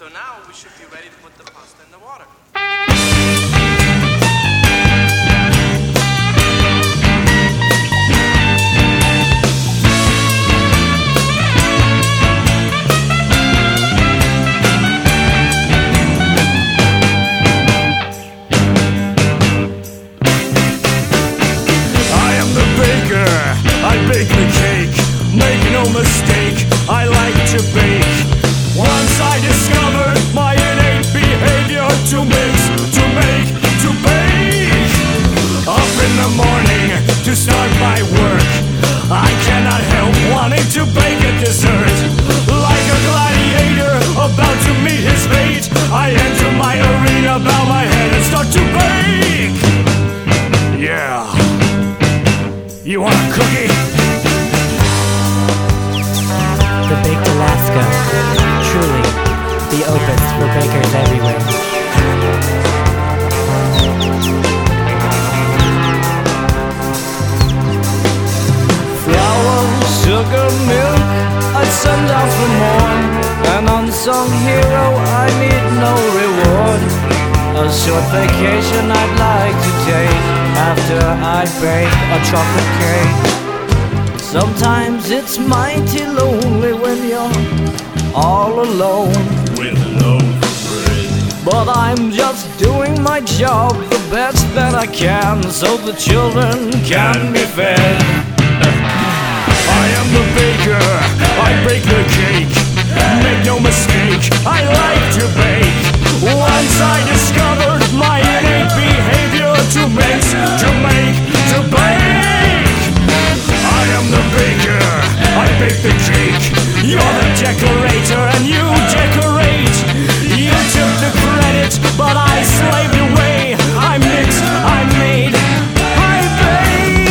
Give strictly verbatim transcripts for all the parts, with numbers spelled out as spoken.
So now we should be ready to put the pasta in the water. I bake the cake, make no mistake, I like to bake. Once I discovered my innate behavior to mix, to make, to bake. Up in the morning to start my work, I cannot help wanting to bake a dessert. Like a gladiator about to meet his fate, I enter my arena, bow my head and start to bake. Yeah. You want a cookie? The Baked Alaska, truly the opus for bakers everywhere. Flour, sugar, milk, I send out for more. An unsung hero, I need no reward. A short vacation I'd like to take after I bake a chocolate cake. Sometimes it's mighty lonely when you're all alone with loaf bread. But I'm just doing my job the best that I can, so the children can be fed. I am the baker, I bake the cake. Make no mistake, I like to bake. Once I discovered my innate behavior to mix, to make, to bake. I am the baker, I bake the cake. You're the decorator and you decorate. You took the credit, but I slaved away. I mixed, I made, I baked.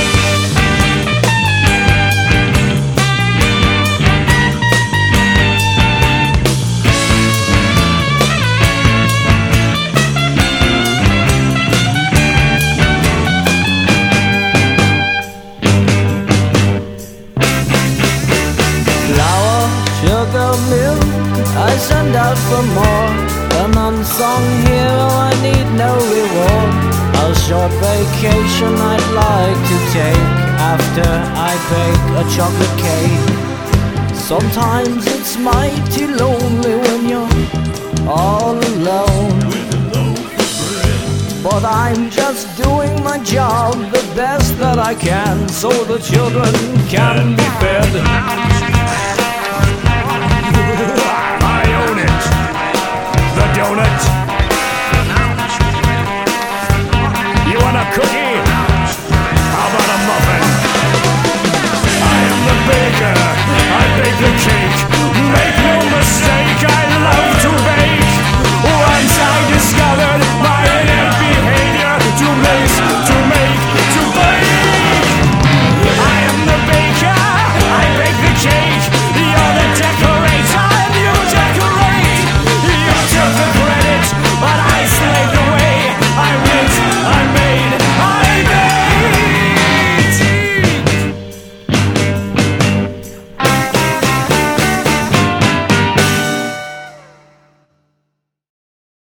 I send out for more. An unsung hero, I need no reward. A short vacation I'd like to take after I bake a chocolate cake. Sometimes it's mighty lonely when you're all alone with a loaf of bread. But I'm just doing my job the best that I can, so the children can be fed.